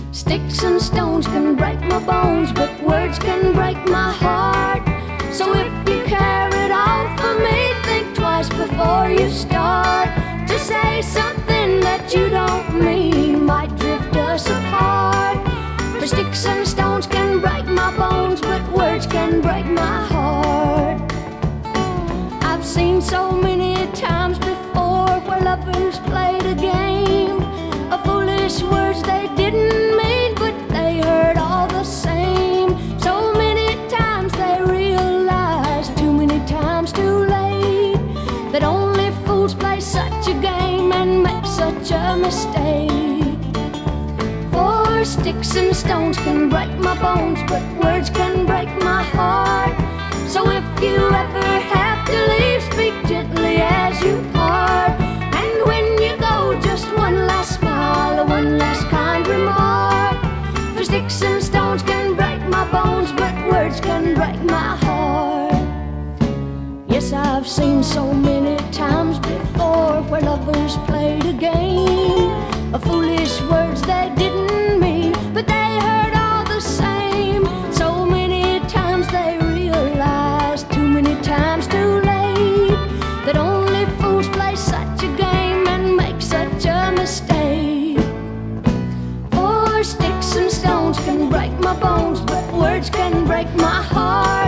Sticks and stones can break my bones, but words can break my heart. So if you care at all for me, think twice before you start. To say something that you don't mean might drift us apart. For sticks and stones can break my bones, but words can break my heart. I've seen so many times before where lovers played a game of foolish words they didn't mean, but they heard all the same. So many times they realized, too many times too late, that only fools play such a game and make such a mistake. For sticks and stones can break my bones, but words can break my heart. So if you ever have to leave, speak gently as you part. And when you go, just one last smile or one last kind remark. For sticks and stones can break my bones, but words can break my heart. Yes, I've seen so many times before where lovers played a game of foolish words they didn't mean, but they heard all the same. So many times they realized, too many times too late, that only fools play such a game and make such a mistake. For sticks and stones can break my bones, but words can break my heart.